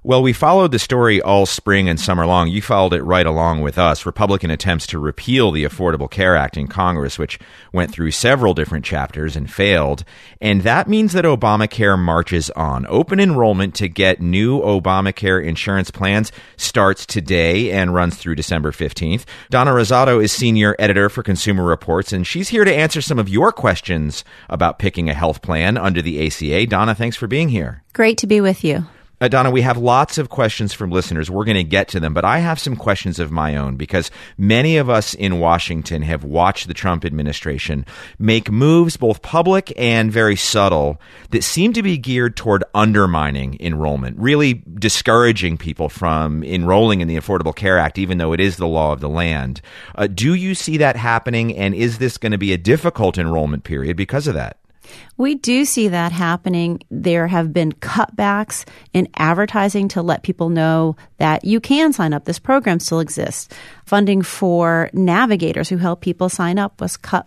Well, we followed the story all spring and summer long. You followed it right along with us. Republican attempts to repeal the Affordable Care Act in Congress, which went through several different chapters and failed. And that means that Obamacare marches on. Open enrollment to get new Obamacare insurance plans starts today and runs through December 15th. Donna Rosado is senior editor for Consumer Reports, and she's here to answer some of your questions about picking a health plan under the ACA. Donna, thanks for being here. Great to be with you. Donna, we have lots of questions from listeners. We're going to get to them, but I have some questions of my own because many of us in Washington have watched the Trump administration make moves, both public and very subtle, that seem to be geared toward undermining enrollment, really discouraging people from enrolling in the Affordable Care Act, even though it is the law of the land. Do you see that happening, and is this going to be a difficult enrollment period because of that? We do see that happening. There have been cutbacks in advertising to let people know that you can sign up. This program still exists. Funding for navigators who help people sign up was cut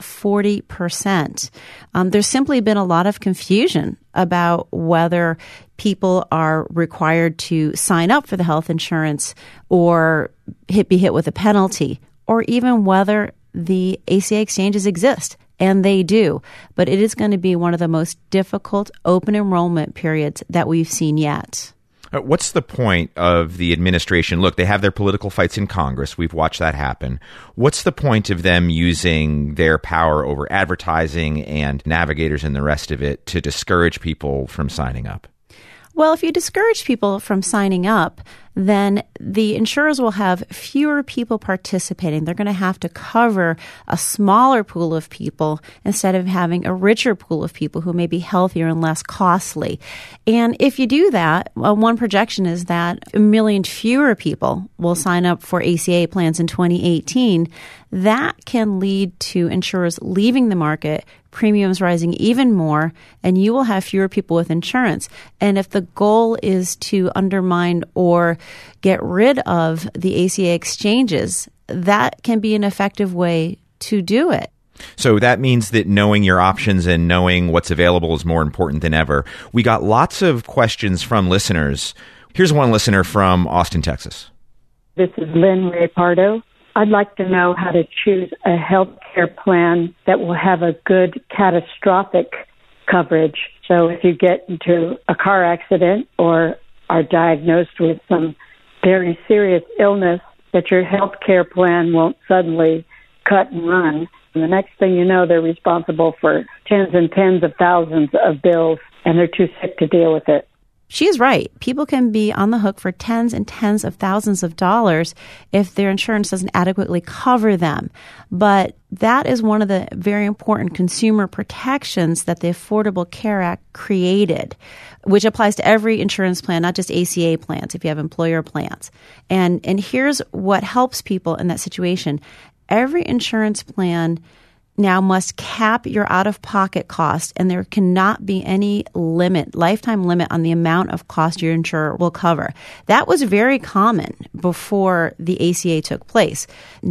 40%. There's simply been a lot of confusion about whether people are required to sign up for the health insurance or be hit with a penalty, or even whether the ACA exchanges exist. And they do. But it is going to be one of the most difficult open enrollment periods that we've seen yet. What's the point of the administration? Look, they have their political fights in Congress. We've watched that happen. What's the point of them using their power over advertising and navigators and the rest of it to discourage people from signing up? Well, if you discourage people from signing up, then the insurers will have fewer people participating. They're going to have to cover a smaller pool of people instead of having a richer pool of people who may be healthier and less costly. And if you do that, one projection is that 1 million fewer people will sign up for ACA plans in 2018. That can lead to insurers leaving the market, premiums rising even more, and you will have fewer people with insurance. And if the goal is to undermine or get rid of the ACA exchanges, that can be an effective way to do it. So that means that knowing your options and knowing what's available is more important than ever. We got lots of questions from listeners. Here's one listener from Austin, Texas. This is Lynn Ray Pardo. I'd like to know how to choose a health care plan that will have a good catastrophic coverage. So if you get into a car accident or are diagnosed with some very serious illness, that your health care plan won't suddenly cut and run. And the next thing you know, they're responsible for tens and tens of thousands of bills, and they're too sick to deal with it. She's right. People can be on the hook for tens and tens of thousands of dollars if their insurance doesn't adequately cover them. But that is one of the very important consumer protections that the Affordable Care Act created, which applies to every insurance plan, not just ACA plans, if you have employer plans. And here's what helps people in that situation. Every insurance plan now must cap your out-of-pocket cost, and there cannot be any lifetime limit on the amount of cost your insurer will cover. That was very common before the ACA took place.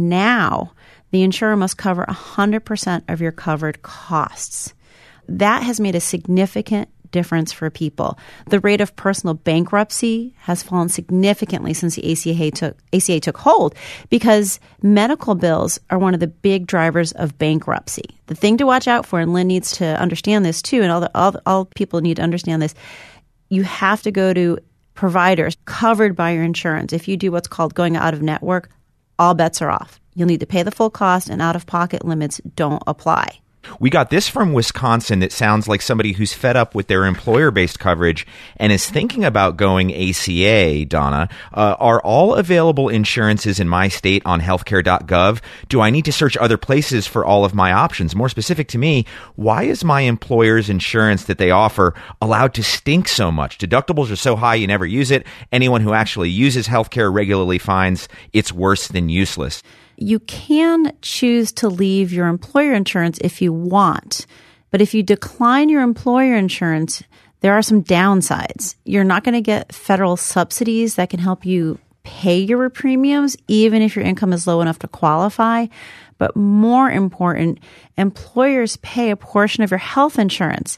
Now, the insurer must cover 100% of your covered costs. That has made a significant difference for people. The rate of personal bankruptcy has fallen significantly since the ACA took hold because medical bills are one of the big drivers of bankruptcy. The thing to watch out for, and Lynn needs to understand this too, and all people need to understand this, you have to go to providers covered by your insurance. If you do what's called going out of network, all bets are off. You'll need to pay the full cost, and out-of-pocket limits don't apply. We got this from Wisconsin that sounds like somebody who's fed up with their employer-based coverage and is thinking about going ACA, Donna. Are all available insurances in my state on healthcare.gov? Do I need to search other places for all of my options? More specific to me, why is my employer's insurance that they offer allowed to stink so much? Deductibles are so high you never use it. Anyone who actually uses healthcare regularly finds it's worse than useless. You can choose to leave your employer insurance if you want, but if you decline your employer insurance, there are some downsides. You're not going to get federal subsidies that can help you pay your premiums, even if your income is low enough to qualify. But more important, employers pay a portion of your health insurance.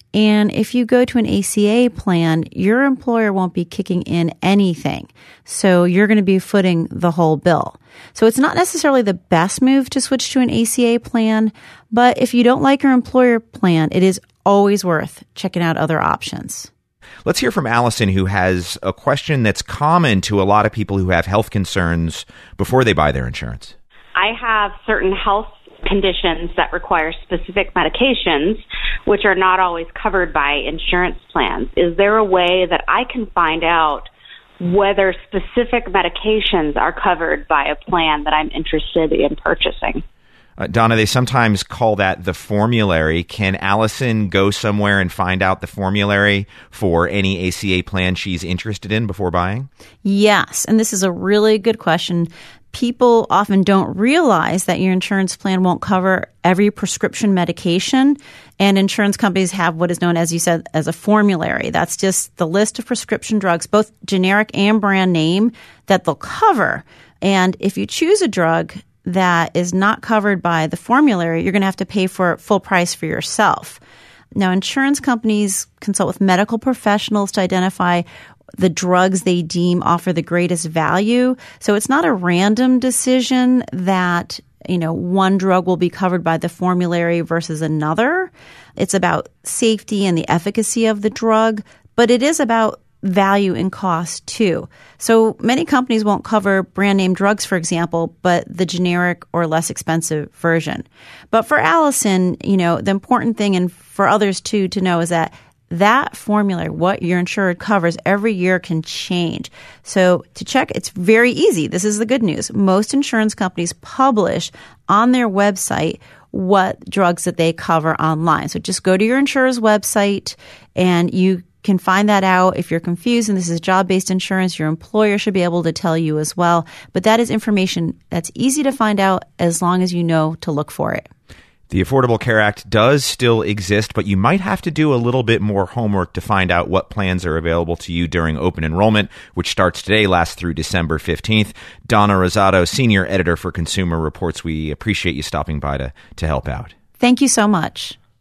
And if you go to an ACA plan, your employer won't be kicking in anything. So you're going to be footing the whole bill. So it's not necessarily the best move to switch to an ACA plan, but if you don't like your employer plan, it is always worth checking out other options. Let's hear from Allison, who has a question that's common to a lot of people who have health concerns before they buy their insurance. I have certain health conditions that require specific medications, which are not always covered by insurance plans. Is there a way that I can find out whether specific medications are covered by a plan that I'm interested in purchasing? Donna, they sometimes call that the formulary. Can Allison go somewhere and find out the formulary for any ACA plan she's interested in before buying? Yes, and this is a really good question. People often don't realize that your insurance plan won't cover every prescription medication, and insurance companies have what is known, as you said, as a formulary. That's just the list of prescription drugs, both generic and brand name, that they'll cover. And if you choose a drug that is not covered by the formulary, you're going to have to pay for full price for yourself. Now, insurance companies consult with medical professionals to identify the drugs they deem offer the greatest value. So it's not a random decision that, one drug will be covered by the formulary versus another. It's about safety and the efficacy of the drug, but it is about value and cost too. So many companies won't cover brand name drugs, for example, but the generic or less expensive version. But for Allison, the important thing, and for others too to know, is that formula, what your insurer covers every year, can change. So to check, it's very easy. This is the good news. Most insurance companies publish on their website what drugs that they cover online. So just go to your insurer's website and you can find that out. If you're confused and this is job-based insurance, your employer should be able to tell you as well. But that is information that's easy to find out as long as you know to look for it. The Affordable Care Act does still exist, but you might have to do a little bit more homework to find out what plans are available to you during open enrollment, which starts today, lasts through December 15th. Donna Rosado, Senior Editor for Consumer Reports, we appreciate you stopping by to help out. Thank you so much.